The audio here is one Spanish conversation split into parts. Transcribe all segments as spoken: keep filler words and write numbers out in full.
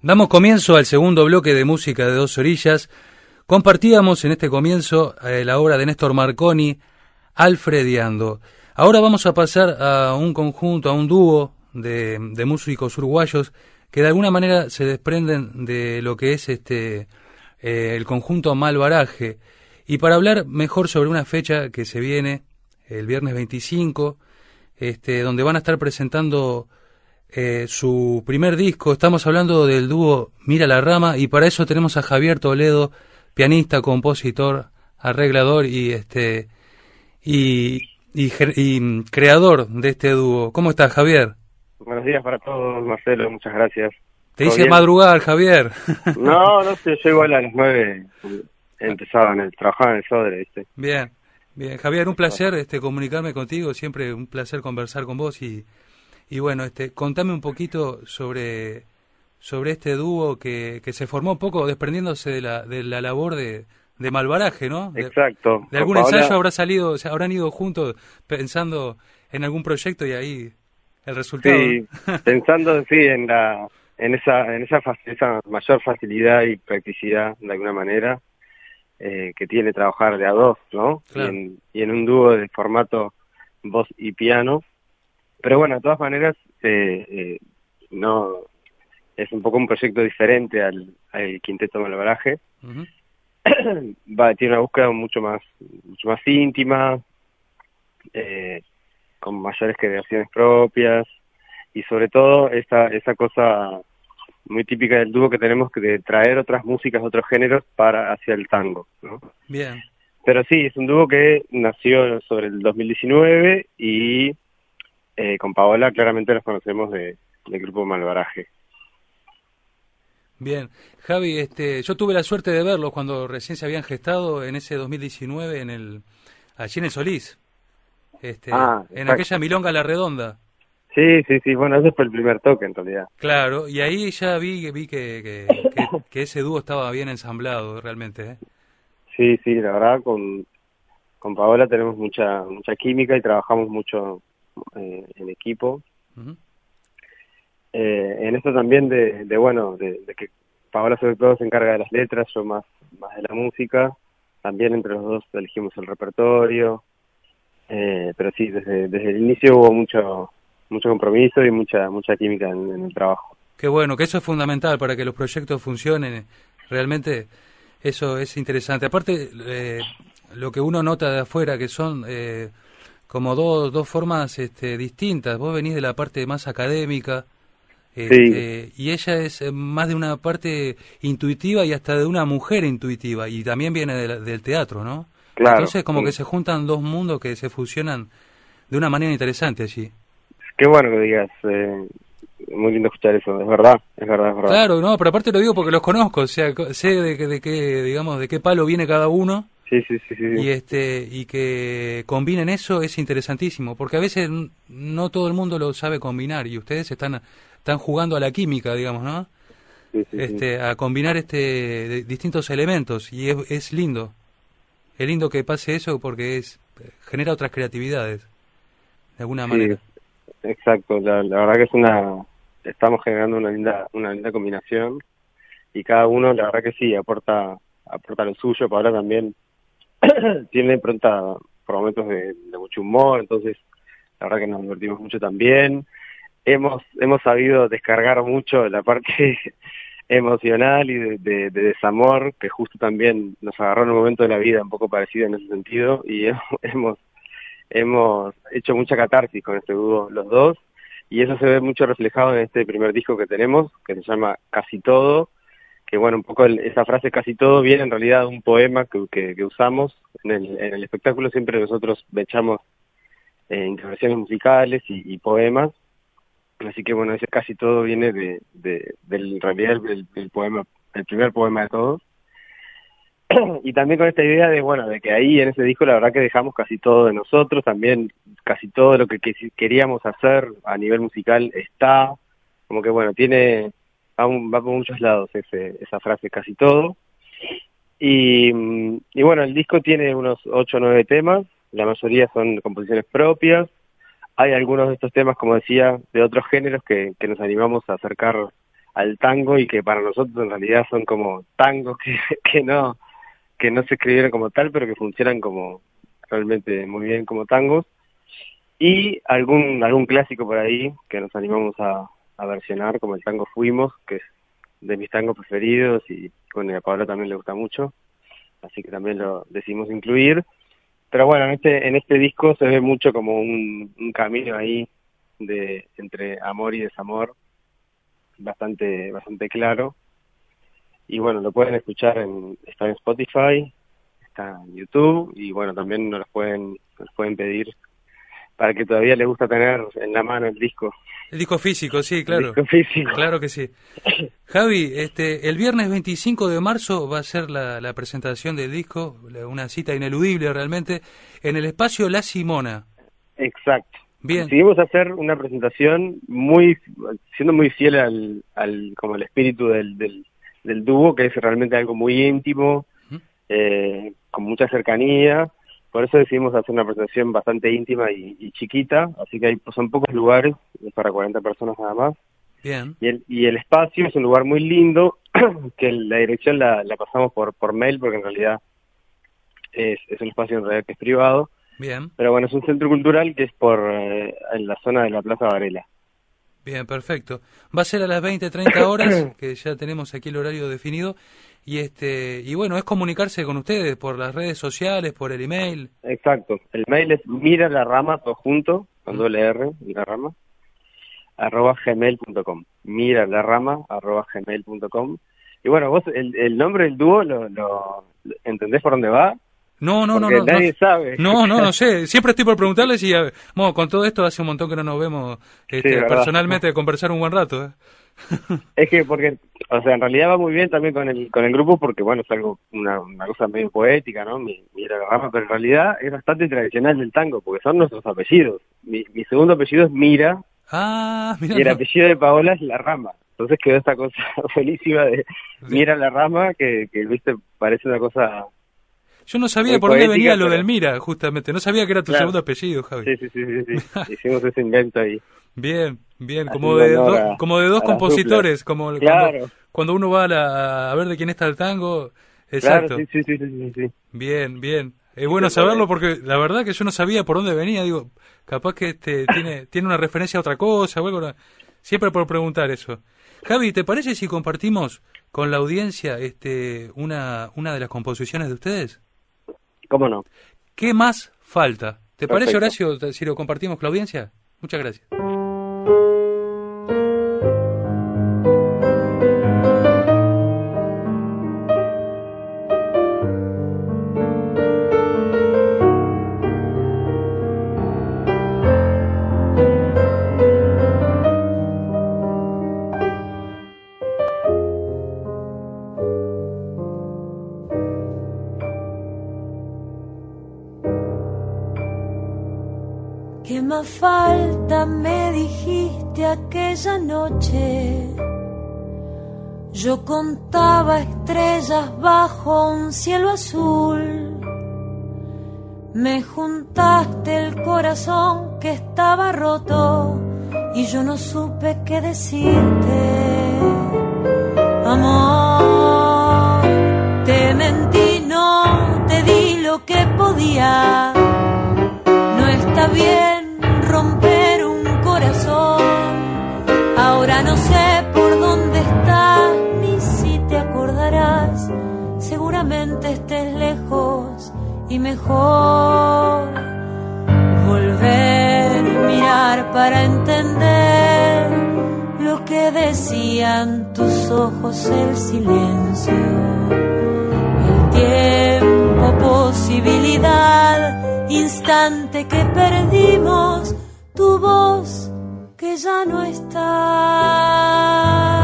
Damos comienzo al segundo bloque de música de Dos Orillas. Compartíamos en este comienzo eh, la obra de Néstor Marconi, Alfrediando. Ahora vamos a pasar a un conjunto, a un dúo de, de músicos uruguayos que de alguna manera se desprenden de lo que es este eh, el conjunto Malvaraje. Y para hablar mejor sobre una fecha que se viene, el viernes veinticinco, este, donde van a estar presentando eh, su primer disco, estamos hablando del dúo Mira la Rama, y para eso tenemos a Javier Toledo, pianista, compositor, arreglador y este y, y, y creador de este dúo. ¿Cómo estás, Javier? Buenos días para todos, Marcelo, muchas gracias. Te hice madrugar, Javier. No, no sé, yo igual a las nueve empezaba en el, trabajaba en el Sodre, ¿viste? Bien, bien, Javier, un placer este comunicarme contigo, siempre un placer conversar con vos y, y bueno, este, contame un poquito sobre, sobre este dúo que, que se formó un poco desprendiéndose de la, de la labor de, de Malvaraje, ¿no? De, Exacto. De algún Paola... ensayo habrá salido, o sea, habrán ido juntos pensando en algún proyecto y ahí el resultado. Sí, pensando sí en la en esa en esa, esa mayor facilidad y practicidad de alguna manera eh, que tiene trabajar de a dos, ¿no? Claro. Y, en, y en un dúo de formato voz y piano. Pero bueno, de todas maneras, eh, eh, no es un poco un proyecto diferente al, al Quinteto Malvaraje. Uh-huh. Va, tiene una búsqueda mucho más mucho más íntima, eh, con mayores creaciones propias y sobre todo esa esa cosa muy típica del dúo que tenemos que de traer otras músicas, otros géneros para hacia el tango, ¿no? Bien. Pero sí, es un dúo que nació sobre el dos mil diecinueve y eh, con Paola claramente nos conocemos de, del grupo Malvaraje. Bien, Javi, este, yo tuve la suerte de verlos cuando recién se habían gestado en ese dos mil diecinueve en el allí en el Solís, este, ah, en aquella milonga La Redonda. Sí, sí, sí, bueno, ese fue el primer toque en realidad. Claro, y ahí ya vi vi que que, que, que ese dúo estaba bien ensamblado realmente, ¿eh? Sí, sí, la verdad con con Paola tenemos mucha mucha química y trabajamos mucho eh, en equipo. Uh-huh. Eh, en esto también de, de bueno, de, de que Paola sobre todo se encarga de las letras, yo más, más de la música, también entre los dos elegimos el repertorio, eh, pero sí, desde, desde el inicio hubo mucho mucho compromiso y mucha mucha química en, en el trabajo. Qué bueno, que eso es fundamental para que los proyectos funcionen, realmente eso es interesante. Aparte, eh, lo que uno nota de afuera, que son eh, como dos, dos formas este, distintas, vos venís de la parte más académica, Este, sí. y ella es más de una parte intuitiva y hasta de una mujer intuitiva, y también viene de la, del teatro, ¿no? Claro, entonces como sí. que se juntan dos mundos que se fusionan de una manera interesante allí. Qué bueno que digas, eh, muy lindo escuchar eso, es verdad, es verdad, es verdad. Claro, no, pero aparte lo digo porque los conozco, o sea, sé de, de, de qué, digamos, de qué palo viene cada uno. Sí, sí, sí, sí. Y este y que combinen eso es interesantísimo, porque a veces no todo el mundo lo sabe combinar y ustedes están están jugando a la química, digamos, ¿no? Sí, sí, este sí. a combinar este de, distintos elementos y es, es lindo. Es lindo que pase eso porque es genera otras creatividades de alguna sí, manera. Exacto, la, la verdad que es una estamos generando una linda una linda combinación y cada uno la verdad que sí aporta aporta lo suyo. Paola también tiene pronta por momentos de, de mucho humor, entonces la verdad que nos divertimos mucho también. Hemos hemos sabido descargar mucho la parte emocional y de, de, de desamor, que justo también nos agarró en un momento de la vida un poco parecido en ese sentido, y hemos hemos hecho mucha catarsis con este dúo los dos, y eso se ve mucho reflejado en este primer disco que tenemos, que se llama Casi Todo, que bueno, un poco el, esa frase casi todo viene en realidad de un poema que, que, que usamos en el, en el espectáculo. Siempre nosotros echamos eh, intervenciones musicales y, y poemas, así que bueno, ese casi todo viene de, de, de en realidad el, el poema, el primer poema de todos. Y también con esta idea de bueno, de que ahí en ese disco la verdad que dejamos casi todo de nosotros, también casi todo lo que, que queríamos hacer a nivel musical está, como que bueno, tiene aún va por muchos lados ese, esa frase casi todo. Y, y bueno, el disco tiene unos ocho o nueve temas, la mayoría son composiciones propias. Hay algunos de estos temas, como decía, de otros géneros que, que nos animamos a acercar al tango y que para nosotros en realidad son como tangos que, que no que no se escribieron como tal, pero que funcionan como realmente muy bien como tangos. Y algún algún clásico por ahí que nos animamos a, a versionar, como el tango Fuimos, que es de mis tangos preferidos y bueno, a Paola también le gusta mucho, así que también lo decidimos incluir. Pero bueno, en este en este disco se ve mucho como un, un camino ahí de entre amor y desamor, bastante bastante claro. Y bueno, lo pueden escuchar en está en Spotify, está en YouTube y bueno, también nos los pueden nos pueden pedir para que todavía les gusta tener en la mano el disco. El disco físico, sí, claro. El disco físico. Claro que sí. Javi, este, el viernes veinticinco de marzo va a ser la, la presentación del disco, una cita ineludible realmente, en el espacio La Simona. Exacto. Bien. Decidimos hacer una presentación muy, siendo muy fiel al, al como el espíritu del, del, del dúo, que es realmente algo muy íntimo, ¿Mm? eh, con mucha cercanía. Por eso decidimos hacer una presentación bastante íntima y, y chiquita, así que hay, pues, son pocos lugares, para cuarenta personas nada más. Bien. Y el, y el espacio es un lugar muy lindo, que la dirección la, la pasamos por, por mail, porque en realidad es, es un espacio en realidad que es privado. Bien. Pero bueno, es un centro cultural que es por eh, en la zona de la Plaza Varela. Bien, perfecto. Va a ser a las veinte, treinta horas, que ya tenemos aquí el horario definido. Y este y bueno, es comunicarse con ustedes por las redes sociales, por el email. Exacto. El mail es mira la rama, todo junto, con doble R, la rama, arroba gmail punto com. Mira la rama, arroba gmail punto com. Y bueno, vos, el, el nombre del dúo, lo, lo ¿entendés por dónde va? No, no, Porque no, no. nadie no, sabe. No, no, no sé. Siempre estoy por preguntarles y, a, bueno, con todo esto hace un montón que no nos vemos este, sí, personalmente de conversar un buen rato. ¿eh? Es que porque, o sea, en realidad va muy bien también con el con el grupo porque, bueno, es algo, una, una cosa medio poética, ¿no? Mi, mira la rama, pero en realidad es bastante tradicional del tango porque son nuestros apellidos. Mi, mi segundo apellido es Mira. Ah, mira. Y el no. apellido de Paola es La Rama. Entonces quedó esta cosa buenísima de Mira la Rama, que, que viste, parece una cosa... Yo no sabía por dónde venía lo del Mira, justamente. No sabía que era tu claro. segundo apellido, Javi. Sí, sí, sí, sí, sí. Hicimos ese invento ahí. Bien, bien, como de, do, como de dos compositores, como claro. cuando, cuando uno va a, la, a ver de quién está el tango. Exacto. Claro, sí, sí, sí, sí, sí. Bien, bien. Es bueno saberlo porque la verdad que yo no sabía por dónde venía. Digo, capaz que este tiene tiene una referencia a otra cosa o algo. Siempre por preguntar eso. Javi, ¿te parece si compartimos con la audiencia este una una de las composiciones de ustedes? ¿Cómo no? ¿Qué más falta? ¿Te Perfecto. parece, Horacio, si lo compartimos con la audiencia? Muchas gracias. ¿Qué más falta? Me dijiste aquella noche. Yo contaba estrellas bajo un cielo azul. Me juntaste el corazón que estaba roto y yo no supe qué decirte. Amor, te mentí, no te di lo que podía. No está bien romper un corazón. Ahora no sé por dónde estás, ni si te acordarás. Seguramente estés lejos y mejor volver, mirar para entender lo que decían tus ojos, el silencio, el tiempo, posibilidad, instante que perdimos, tu voz que ya no está.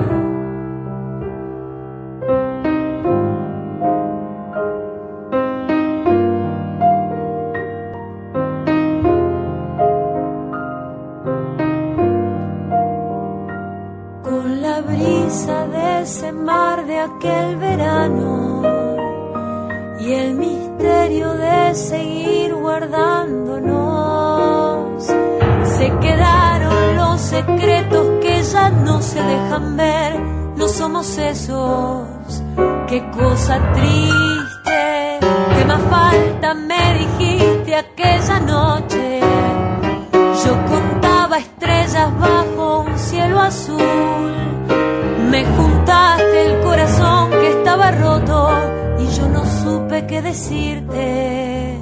Con la brisa de ese mar de aquel verano y el misterio de seguir guardándonos, se quedaron los secretos que ya no se dejan ver, no somos esos. Qué cosa triste, qué más falta me dijiste aquella noche. Yo contaba estrellas bajo un cielo azul. Me juntaste el corazón que estaba roto y yo no supe qué decirte.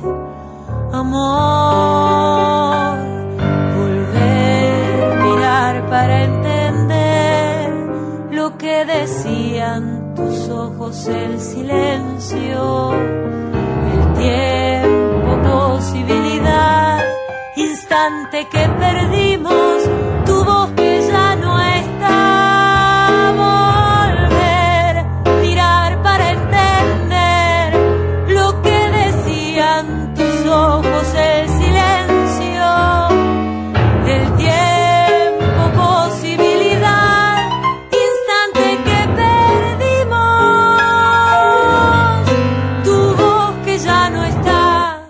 Amor, volver, mirar para entender lo que decían tus ojos, el silencio, el tiempo, posibilidad, instante que perdimos, tu voz que ya no está. Volver, mirar para entender lo que decían tus ojos, el silencio, el tiempo, posibilidad, instante que perdimos, tu voz que ya no está.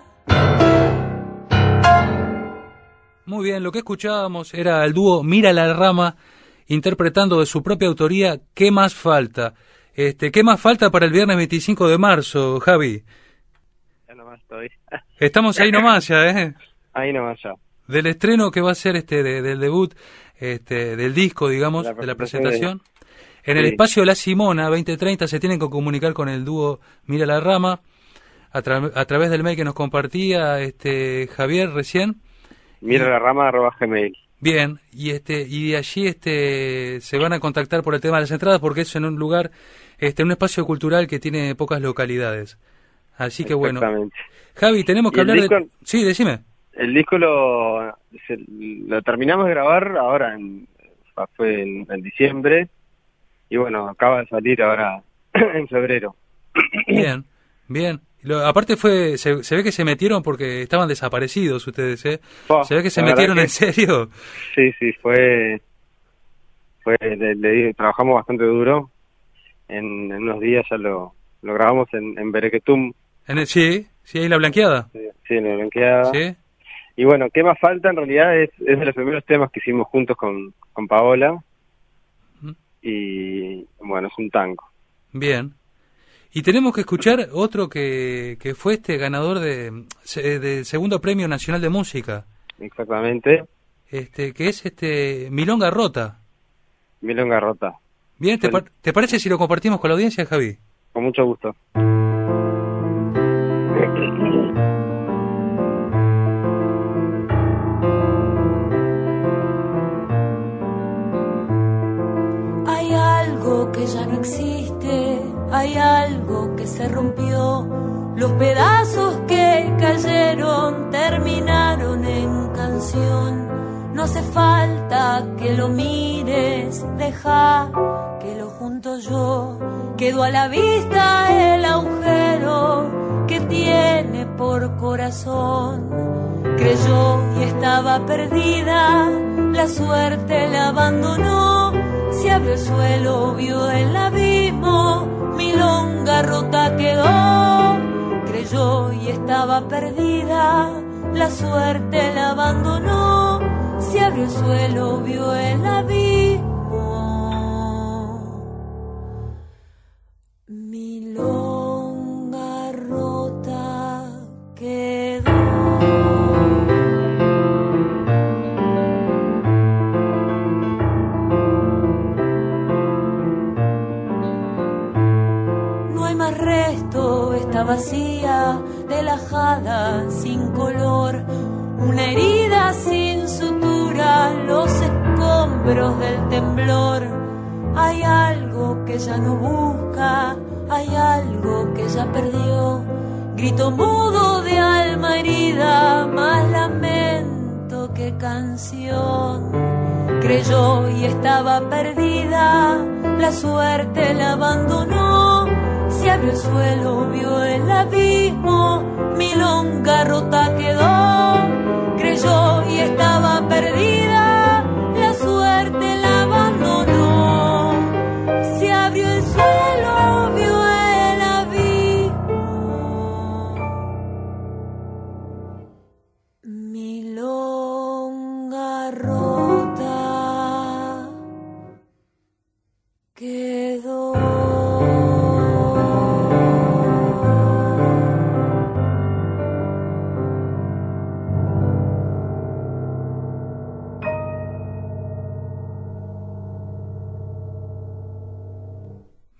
Muy bien, lo que escuchábamos era el dúo Mira la Rama interpretando de su propia autoría ¿Qué más falta? Este, ¿Qué más falta para el viernes veinticinco de marzo, Javi? Ya nomás estoy. Estamos ahí nomás ya, ¿eh? Ahí nomás ya. Del estreno que va a ser este de, del debut, este del disco, digamos, La de la presentación presentación. En el Sí. espacio La Simona veinte treinta se tienen que comunicar con el dúo Mira la Rama a, tra- a través del mail que nos compartía este Javier recién. Mira la rama arroba gmail. Bien, y este y de allí este se van a contactar por el tema de las entradas porque es en un lugar, este un espacio cultural que tiene pocas localidades. Así que bueno, Exactamente. Javi, tenemos que ¿Y el hablar de... disco? Sí, decime. El disco lo, se- lo terminamos de grabar ahora, en, fue en, en diciembre, y bueno, acaba de salir ahora en febrero. Bien, bien. Lo, aparte fue, se, se ve que se metieron porque estaban desaparecidos ustedes, ¿eh? Oh, Se ve que se la verdad metieron que- en serio. Sí, sí, fue, fue le- le- trabajamos bastante duro. En, en unos días ya lo, lo grabamos en, en Berequetum, En el, sí, sí, ahí la blanqueada. sí, sí, en la Blanqueada. Sí, Y bueno, ¿qué más falta? En realidad es, es de los primeros temas que hicimos juntos con, con Paola. Ujú. Y bueno, es un tango. bien. Y tenemos que escuchar otro que, que fue este ganador de, se- del segundo premio nacional de música, Exactamente. este que es este Milonga Rota. Milonga Rota. Bien, ¿te, El- par- ¿te parece si lo compartimos con la audiencia, Javi? Con mucho gusto. Hay algo que ya no existe, hay algo que se rompió. Los pedazos que cayeron terminaron en canción. No hace falta que lo mires, deja que lo junto yo. Quedó a la vista el agujero que tiene por corazón. Creyó y estaba perdida, la suerte la abandonó. Se abrió el suelo, vio el abismo, milonga rota quedó. Creyó y estaba perdida, la suerte la abandonó. Se abrió el suelo, vio el abismo. Milonga rota quedó. No hay más resto, está vacía, relajada, sin color. Una herida sin sutura, los escombros del temblor. Hay algo que ya no busca, hay algo que ya perdió. Grito mudo de alma herida, más lamento que canción. Creyó y estaba perdida, la suerte la abandonó. Se abrió el suelo, vio el abismo, milonga rota quedó. Creyó y estaba perdida, la suerte la abandonó. Se abrió el suelo, vio el abismo. Milonga rota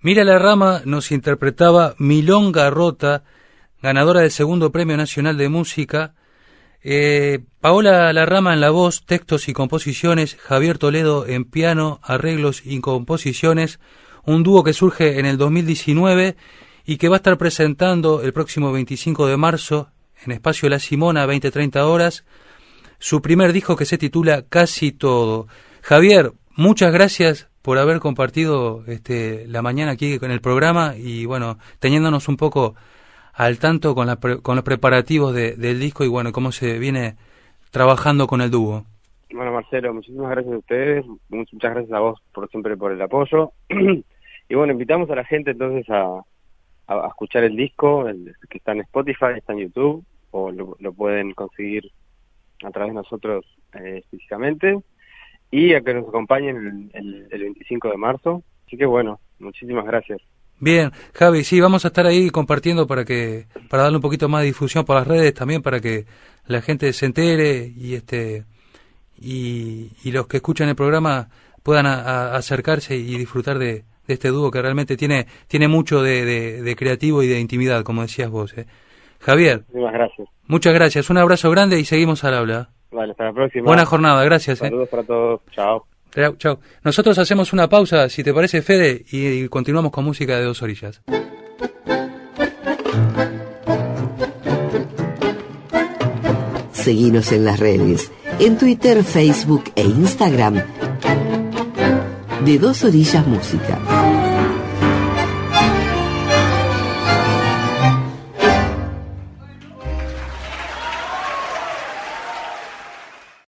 Mira la Rama nos interpretaba Milonga Rota, ganadora del segundo Premio Nacional de Música. Eh, Paola Larrama en la voz, textos y composiciones, Javier Toledo en piano, arreglos y composiciones, un dúo que surge en el dos mil diecinueve y que va a estar presentando el próximo veinticinco de marzo en Espacio La Simona, veinte treinta horas, su primer disco que se titula Casi Todo. Javier, muchas gracias por haber compartido este, la mañana aquí con el programa y bueno, teniéndonos un poco al tanto con, la pre, con los preparativos de, del disco y bueno, cómo se viene trabajando con el dúo. Bueno, Marcelo, muchísimas gracias a ustedes, muchas gracias a vos por siempre por el apoyo. Y bueno, invitamos a la gente entonces a, a, a escuchar el disco, el, que está en Spotify, está en YouTube, o lo, lo pueden conseguir a través de nosotros eh, físicamente, y a que nos acompañen el, el, el veinticinco de marzo. Así que bueno, muchísimas gracias. Bien, Javi, sí, vamos a estar ahí compartiendo para que para darle un poquito más de difusión por las redes también, para que la gente se entere y este y, y los que escuchan el programa puedan a, a acercarse y disfrutar de, de este dúo que realmente tiene tiene mucho de, de, de creativo y de intimidad, como decías vos. ¿eh? Javier, muchas gracias. Muchas gracias, un abrazo grande y seguimos al habla. Vale, hasta la próxima. Buena jornada, gracias. Saludos ¿eh? para todos, chao. Chao. Nosotros hacemos una pausa, si te parece, Fede, y continuamos con música de Dos Orillas. Seguinos en las redes, en Twitter, Facebook e Instagram, de Dos Orillas Música.